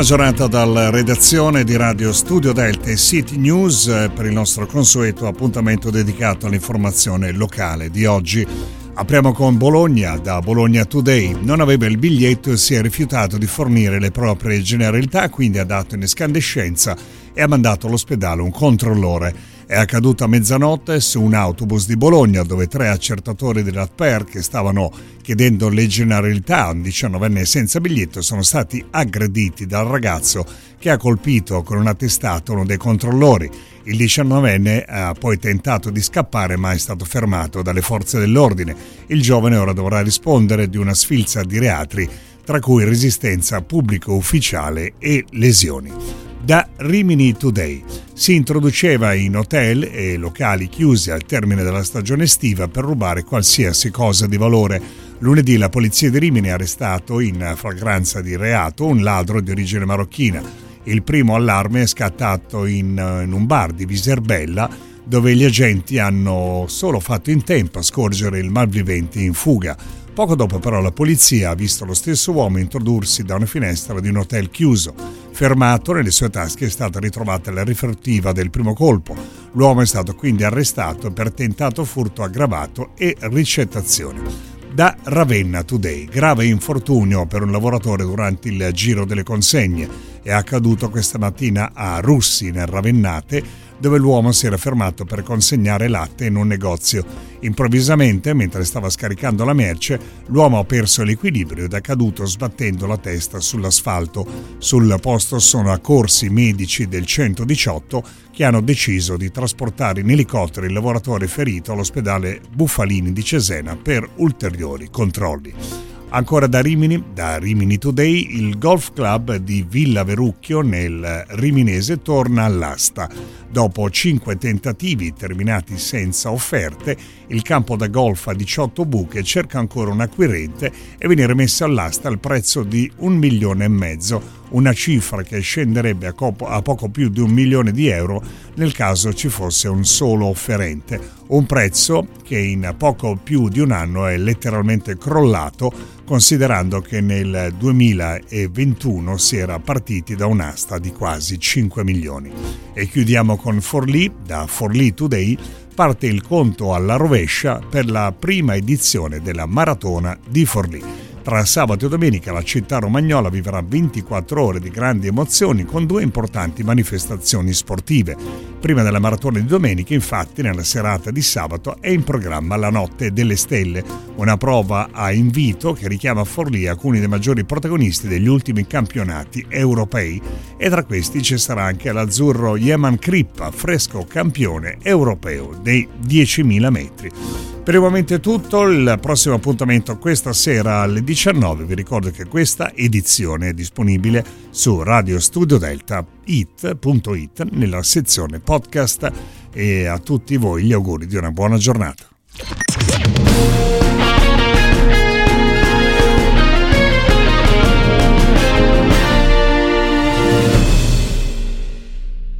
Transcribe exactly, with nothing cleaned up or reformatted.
Buona giornata dalla redazione di Radio Studio Delta e City News per il nostro consueto appuntamento dedicato all'informazione locale di oggi. Apriamo con Bologna. Da Bologna Today: non aveva il biglietto e si è rifiutato di fornire le proprie generalità, quindi ha dato in escandescenza e ha mandato all'ospedale un controllore. È accaduto a mezzanotte su un autobus di Bologna, dove tre accertatori dell'A T P E R che stavano chiedendo le generalità a un diciannovenne senza biglietto sono stati aggrediti dal ragazzo che ha colpito con una testata uno dei controllori. Il diciannovenne ha poi tentato di scappare, ma è stato fermato dalle forze dell'ordine. Il giovane ora dovrà rispondere di una sfilza di reati, tra cui resistenza pubblico ufficiale e lesioni. Da Rimini Today: si introduceva in hotel e locali chiusi al termine della stagione estiva per rubare qualsiasi cosa di valore. Lunedì la polizia di Rimini ha arrestato in flagranza di reato un ladro di origine marocchina. Il primo allarme è scattato in, in un bar di Viserbella, dove gli agenti hanno solo fatto in tempo a scorgere il malvivente in fuga. Poco dopo però la polizia ha visto lo stesso uomo introdursi da una finestra di un hotel chiuso. Fermato, nelle sue tasche è stata ritrovata la riflettiva del primo colpo. L'uomo è stato quindi arrestato per tentato furto aggravato e ricettazione. Da Ravenna Today: grave infortunio per un lavoratore durante il giro delle consegne. È accaduto questa mattina a Russi, nel Ravennate, dove l'uomo si era fermato per consegnare latte in un negozio. Improvvisamente, mentre stava scaricando la merce, l'uomo ha perso l'equilibrio ed è caduto sbattendo la testa sull'asfalto. Sul posto sono accorsi medici del centodiciotto che hanno deciso di trasportare in elicottero il lavoratore ferito all'ospedale Buffalini di Cesena per ulteriori controlli. Ancora da Rimini, da Rimini Today: il golf club di Villa Verucchio nel Riminese torna all'asta. Dopo cinque tentativi terminati senza offerte, il campo da golf a diciotto buche cerca ancora un acquirente e viene rimesso all'asta al prezzo di un milione e mezzo, una cifra che scenderebbe a, copo, a poco più di un milione di euro nel caso ci fosse un solo offerente. Un prezzo che in poco più di un anno è letteralmente crollato, considerando che nel duemilaventuno si era partiti da un'asta di quasi cinque milioni. E chiudiamo con Forlì. Da Forlì Today: parte il conto alla rovescia per la prima edizione della Maratona di Forlì. Tra sabato e domenica la città romagnola vivrà ventiquattro ore di grandi emozioni con due importanti manifestazioni sportive. Prima della maratona di domenica, infatti, nella serata di sabato è in programma la Notte delle Stelle, una prova a invito che richiama a Forlì alcuni dei maggiori protagonisti degli ultimi campionati europei, e tra questi ci sarà anche l'azzurro Yeman Crippa, fresco campione europeo dei diecimila metri. Per il momento è tutto. Il prossimo appuntamento questa sera alle diciannove. Vi ricordo che questa edizione è disponibile su radio studio delta punto it nella sezione podcast, e a tutti voi gli auguri di una buona giornata.